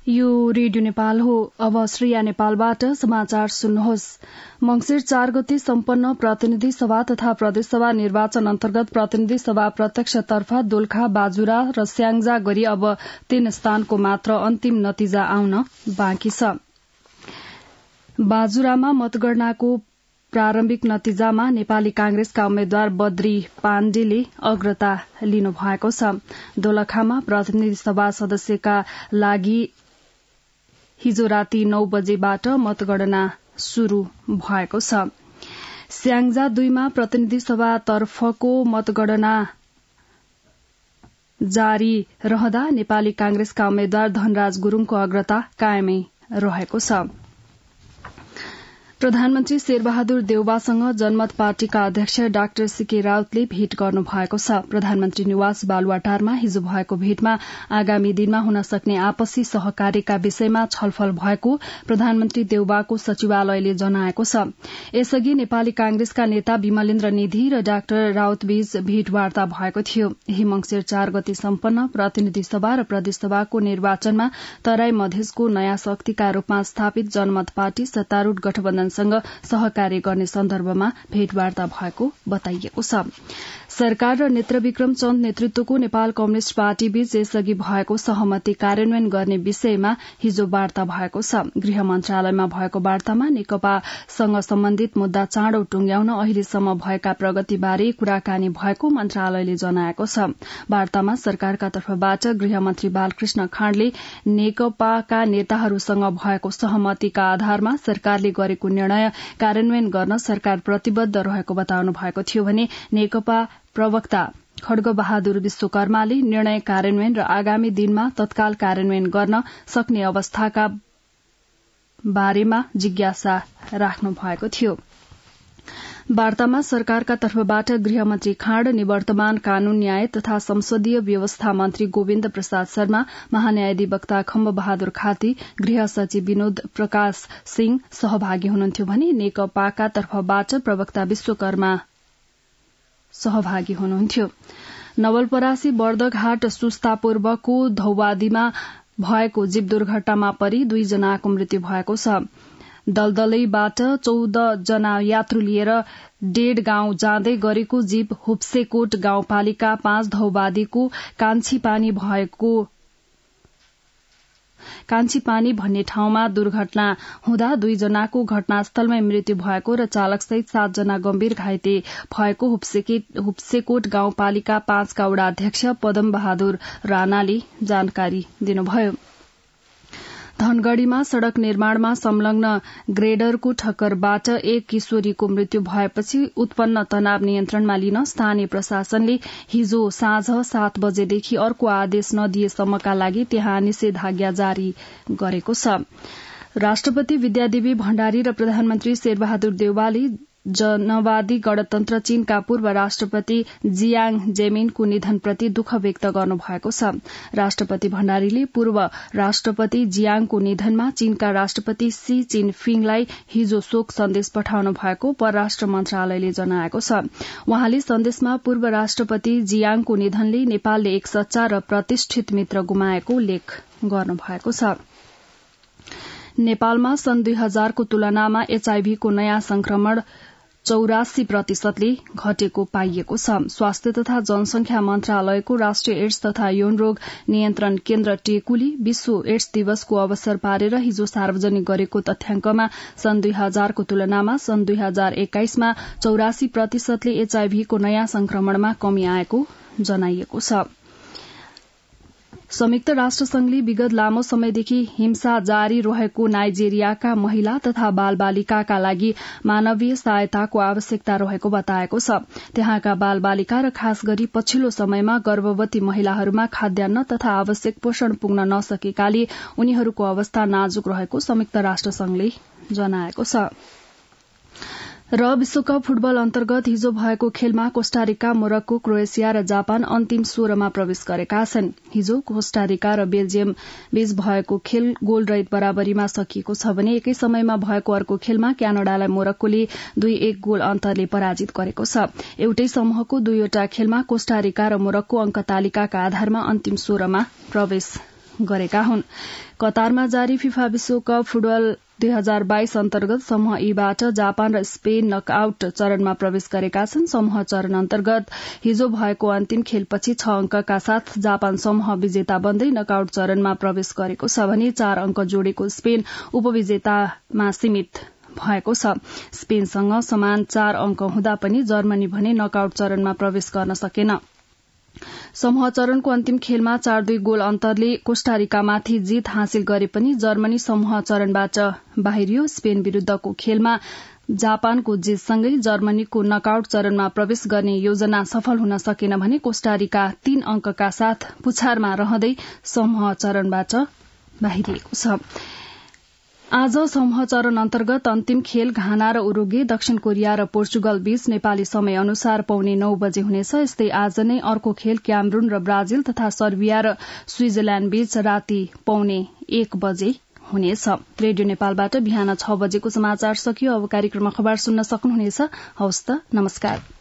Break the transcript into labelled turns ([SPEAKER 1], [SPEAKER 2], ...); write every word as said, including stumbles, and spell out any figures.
[SPEAKER 1] यो रेडियो नेपाल हो। अब श्रेया नेपालबाट समाचार सुन्नुहोस्। मंसिर चार गते सम्पन्न प्रतिनिधि सभा तथा प्रदेशसभा निर्वाचन अन्तर्गत प्रतिनिधि सभा प्रत्यक्षतर्फ दोलखा, बाजुरा र स्याङ्जा गरी अब तीन स्थानको मात्र अन्तिम नतिजा आउन बाँकी छ। बाजुरामा मतगणनाको प्रारम्भिक नतिजामा नेपाली कांग्रेसका उम्मेद्वार बद्री पाण्डेले अग्रता लिनु भएको छ। दोलखामा प्रतिनिधि सभा सदस्यका लागि हिजो राति नौ बजेबाट मतगणना शुरू भएको छ। स्याङ्जा दुईमा प्रतिनिधि सभा तर्फको मतगणना जारी रहँदा नेपाली कांग्रेसका उम्मेद्वार धनराज गुरूङको अग्रता कायमै रहेको छ। प्रधानमन्त्री शेरबहादुर देउवासँग जनमत पार्टीका अध्यक्ष डाक्टर सीके राउतले भेट गर्नु भएको छ। प्रधानमन्त्री निवास बालुवाटारमा हिजो भएको भेटमा आगामी दिनमा हुन सक्ने आपसी सहकार्यका विषयमा छलफल भएको प्रधानमन्त्री देउवाको सचिवालयले जनाएको छ। यसअघि नेपाली कांग्रेसका नेता विमलेन्द्र निधि र डाक्टर राउतबीच भेटवार्ता भएको थियो। यही मंसिर चार गते सम्पन्न प्रतिनिधि सभा र प्रदेशसभाको निर्वाचनमा तराई मधेसको नयाँ शक्तिका रूपमा स्थापित जनमत पार्टी सत्तारूढ़ गठबन्धन सँग सहकार्य गर्ने सन्दर्भमा भेटवार्ता भएको बताइएको छ। सरकार र नेत्रविक्रम चन्द नेतृत्वको नेपाल कम्युनिष्ट पार्टीबीच यसअघि भएको सहमति कार्यान्वयन गर्ने विषयमा हिजो वार्ता भएको छ। गृह मन्त्रालयमा भएको वार्तामा नेकपासँग सम्बन्धित मुद्दा चाँडो टुंग्याउन अहिलेसम्म भएका प्रगतिबारे कुराकानी भएको मन्त्रालयले जनाएको छ। वार्तामा सरकारका तर्फबाट गृहमन्त्री बालकृष्ण खाँडले नेकपाका नेताहरूसँग भएको सहमतिका आधारमा सरकारले गरेको निर्णय कार्यान्वयन गर्न सरकार प्रतिबद्ध रहेको बताउनु भएको थियो भने नेकपा प्रवक्ता खड्ग बहादुर विश्वकर्माले निर्णय कार्यान्वयन र आगामी दिनमा तत्काल कार्यान्वयन गर्न सक्ने अवस्थाका बारेमा जिज्ञासा राख्नु भएको थियो। वार्तामा सरकारका तर्फबाट गृहमन्त्री खाँड, निवर्तमान कानून न्याय तथा संसदीय व्यवस्था मन्त्री गोविन्द प्रसाद शर्मा, महान्यायाधिवक्ता खम्ब बहादुर खाती, गृह सचिव विनोद प्रकाश सिंह सहभागी हुनुहुन्थ्यो भने नेकपाका तर्फबाट प्रवक्ता विश्वकर्मा सहभागी हुनुहुन्थ्यो। नवलपरासी बर्दघाट सुस्तापूर्वको धौवादीमा भएको जीव दुर्घटनामा परि दुईजनाको मृत्यु भएको छ। दलदलैबाट चौध जना यात्रु लिएर डेढ गाउँ जाँदै गरेको जीव हुप्सेकोट गाउँपालिका पाँच धौवादीको कान्छीपानी भएको कान्छीपानी भन्ने ठाउँमा दुर्घटना हुँदा दुईजनाको घटनास्थलमै मृत्यु भएको र चालकसहित सातजना गम्भीर घाइते भएको हुप्सेकोट गाउँपालिका पाँचका वडा अध्यक्ष पदम बहादुर राणाले जानकारी दिनुभयो। धनगढ़ीमा सड़क निर्माणमा संलग्न ग्रेडरको ठक्करबाट एक किशोरीको मृत्यु भएपछि उत्पन्न तनाव नियन्त्रणमा लिन स्थानीय प्रशासनले हिजो साँझ सात बजेदेखि अर्को आदेश नदिएसम्मका लागि त्यहाँ निषेधाज्ञा जारी गरेको छ। राष्ट्रपति विद्यादेवी भण्डारी र प्रधानमन्त्री शेरबहादुर देउवाले जनवादी गणतन्त्र चीनका पूर्व राष्ट्रपति जियाङ जेमिनको निधनप्रति दुःख व्यक्त गर्नु भएको छ। राष्ट्रपति भण्डारीले पूर्व राष्ट्रपति जियाङको निधनमा चीनका राष्ट्रपति सी चिनफिङलाई हिजो शोक सन्देश पठाउनु भएको परराष्ट्र मन्त्रालयले जनाएको छ। वहाँले सन्देशमा पूर्व राष्ट्रपति जियाङको निधनले नेपालले एक सच्चा र प्रतिष्ठित मित्र गुमाएको उल्लेख गर्नु भएको छ। नेपालमा सन् दुई हजारको तुलनामा एचआईभीको नयाँ संक्रमण चौरासी प्रतिशतले घटेको पाइएको छ। स्वास्थ्य तथा जनसंख्या मन्त्रालयको राष्ट्रिय एड्स तथा यौन रोग नियन्त्रण केन्द्र टेकुले विश्व एड्स दिवसको अवसर पारेर हिजो सार्वजनिक गरेको तथ्याङ्कमा सन् दुई हजारको तुलनामा सन् दुई हजार एक्काइसमा चौरासी प्रतिशतले एचआईभीको नयाँ संक्रमणमा कमी आएको जनाइएको छ। संयुक्त राष्ट्र संघले विगत लामो समयदेखि हिंसा जारी रहेको नाइजेरियाका महिला तथा बाल बालिकाका लागि मानवीय सहायताको आवश्यकता रहेको बताएको छ। त्यहाँका बाल बालिका र खास गरी पछिल्लो समयमा गर्भवती महिलाहरूमा खाद्यान्न तथा आवश्यक पोषण पुग्न नसकेकाले उनीहरूको अवस्था नाजुक रहेको संयुक्त राष्ट्र संघले जनाएको छ। र विश्वकप फुटबल अन्तर्गत हिजो भएको खेलमा कोष्टारिका, मोरक्को, क्रोएसिया र जापान अन्तिम सोह्रमा प्रवेश गरेका छन्। हिजो कोष्टारिका र बेल्जियम बीच भएको खेल गोलरहित बराबरीमा सकिएको छ भने एकै समयमा भएको अर्को खेलमा क्यानाडालाई मोरक्कोले दुई एक गोल अन्तरले पराजित गरेको छ। एउटै समूहको दुईवटा खेलमा कोष्टारिका र मोरक्को अङ्क तालिकाका आधारमा अन्तिम सोह्रमा प्रवेश गरेका हुन्। कतारमा जारी फिफा विश्वकप फुटबल दुई हजार बाइस अन्तर्गत समूह ईबाट जापान र स्पेन नकआउट चरणमा प्रवेश गरेका छन्। समूह चरण अन्तर्गत हिजो भएको अन्तिम खेलपछि छ अंकका साथ जापान समूह विजेता बन्दै नकआउट चरणमा प्रवेश गरेको छ भने चार अंक जोडेको स्पेन उपविजेतामा सीमित भएको छ। स्पेनसँग समान चार अंक हुँदा पनि जर्मनी भने नकआउट चरणमा प्रवेश गर्न सकेन। समूह चरणको अन्तिम खेलमा चार दुई गोल अन्तरले कोष्टारिकामाथि जीत हासिल गरे पनि जर्मनी समूह चरणबाट बाहिरियो। स्पेन विरूद्धको खेलमा जापानको जितसँगै जर्मनीको नकआउट चरणमा प्रवेश गर्ने योजना सफल हुन सकेन भने कोष्टारिका तीन अंकका साथ पुछारमा रहँदै समूह चरणबाट बाहिरिएको छ। आज समूह चरण अन्तर्गत अन्तिम खेल घाना र उरुगे, दक्षिण कोरिया र पोर्चुगल बीच नेपाली समय अनुसार पौने नौ बजे हुनेछ। यस्तै आज नै अर्को खेल क्यामरून र ब्राजिल तथा सर्बिया र स्विजरल्याण्ड बीच राति पौने एक बजे हुनेछ। रेडियो नेपालबाट बिहान छ बजेको समाचार सकियो। अब कार्यक्रम अखबार सुन्न सक्नुहुनेछ। हवस् त, नमस्कार।